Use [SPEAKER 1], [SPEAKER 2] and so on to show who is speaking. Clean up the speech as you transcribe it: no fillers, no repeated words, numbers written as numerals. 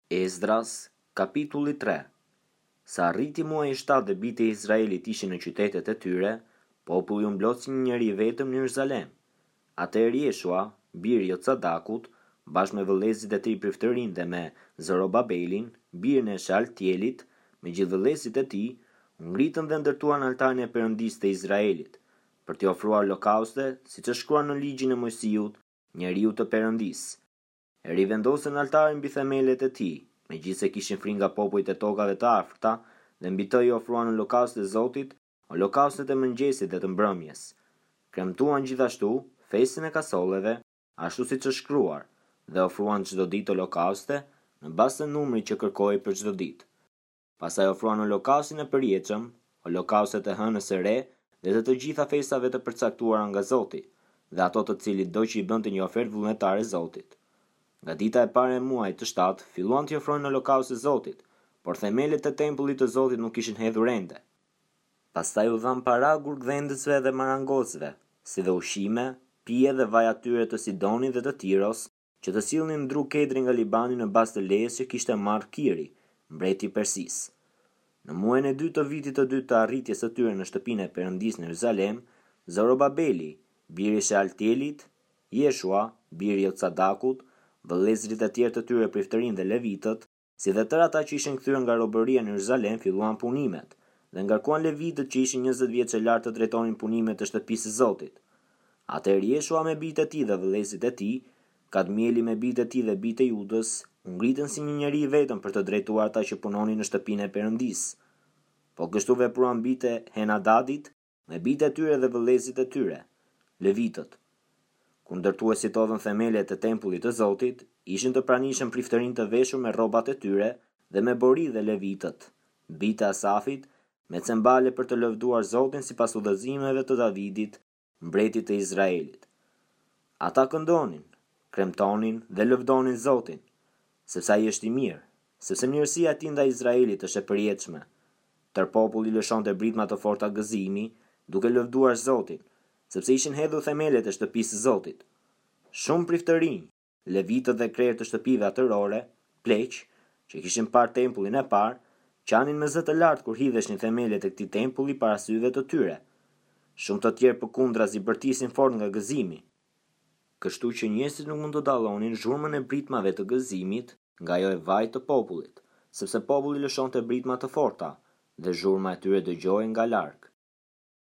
[SPEAKER 1] Esdras, kapitulli 3. Sa arriti muaji 7 dhe bitë e Izraelit ishin në qytetet e tyre, populli u mblodh si një njeri vetëm në Jeruzalem. Atëherë Jeshua, biri i Jocadakut, bashkë me vëllezërit e tij priftërin dhe me Zorobabelin, birin e Shealtielit, me gjithë vëllezërit e tij, u ngritën dhe ndërtuan altarin e Perëndisë të Izraelit, për t'i ofruar holokauste, siç është shkruar në ligjin e Mojsiut, njeriu të Perëndisë. E rivendosën altarin mbi themelet e tij, megjithse kishin frikë nga popujt e tokave të afërta, dhe mbi të i ofruan holokaustet e Zotit, holokaustet e mëngjesit dhe të mbrëmjes. Kremtuan gjithashtu festin e kasolleve, ashtu siç është shkruar, dhe ofruan çdo ditë holokauste në bazë të numrit që kërkoi për çdo ditë. Pastaj ofruan holokaustin e përjetshëm, holokaustet e hënës së re dhe të gjitha festave të përcaktuara nga Zoti, dhe ato të cilit do që i bënte një ofertë vullnetare Zotit. Nga dita e parë e muajit të 7, filluan të ofrojnë holokauste Zotit, por themelet e tempullit të Zotit nuk ishin hedhur ende. Pastaj u dhan para gurgdhendësve dhe marangosëve, si dhe ushqime, pije dhe vaj atyre të Sidonit dhe të Tiros, që të sillnin dru kedri nga Libani në bazë të lejes që kishte marrë Kiri, mbreti i Persisë. Në muajin e 2 të vitit të dytë të arritjes së tyre në shtëpinë e Perëndisë në Jeruzalem, Zorobabeli, biri i Shealtielit, Jeshua, biri i Jocadakut, vëllezërit e tjerë të tyre priftërin dhe levitët, si dhe tërë ata që ishin kthyer nga robëria në Jeruzalem, filluan punimet, dhe ngarkuan levitët që ishin 20 vjeç e lartë të drejtonin punimet të shtëpisë së Zotit. Atëherë Jeshua me bijtë e tij dhe vëllezërit e tij, Kadmieli me bijtë e tij dhe bijtë e Judës, u ngritën si një njeri i vetëm për të drejtuar ata që punonin në shtëpinë e Perëndisë. Po kështu vepruan bijtë e Henadadit me bijtë e tyre dhe vëllezërit e tyre, levitët. Kur ndërtuesit odhën themelet e tempullit të Zotit, ishin të pranishëm priftërin të veshur me rrobat e tyre dhe me bori dhe levitët, bijtë e Asafit, me cembale për të lëvduar Zotin sipas udhëzimeve të Davidit, mbretit të Izraelit. Ata këndonin, kremtonin dhe lëvdonin Zotin, sepse ai është i mirë, sepse mirësia e tij ndaj Izraelit është e përjetshme. Tërë populli lëshonte britma të forta gëzimi, duke lëvduar Zotin, sepse ishin hedhur themelet e shtëpisë së Zotit. Shumë priftërinj, levitët dhe krerët të shtëpive atërore, pleq, që kishin parë tempullin e parë, qanin me zë të lartë kur hidheshin themelet e këtij tempulli para syve të tyre. Shumë të tjerë përkundrazi bërtisin fort nga gëzimi. Kështu që njerëzit nuk mund të dallonin zhurmën e britmave të gëzimit nga ajo e vajt të popullit, sepse populli lëshonte britma të forta dhe zhurma e tyre dëgjohej nga larg.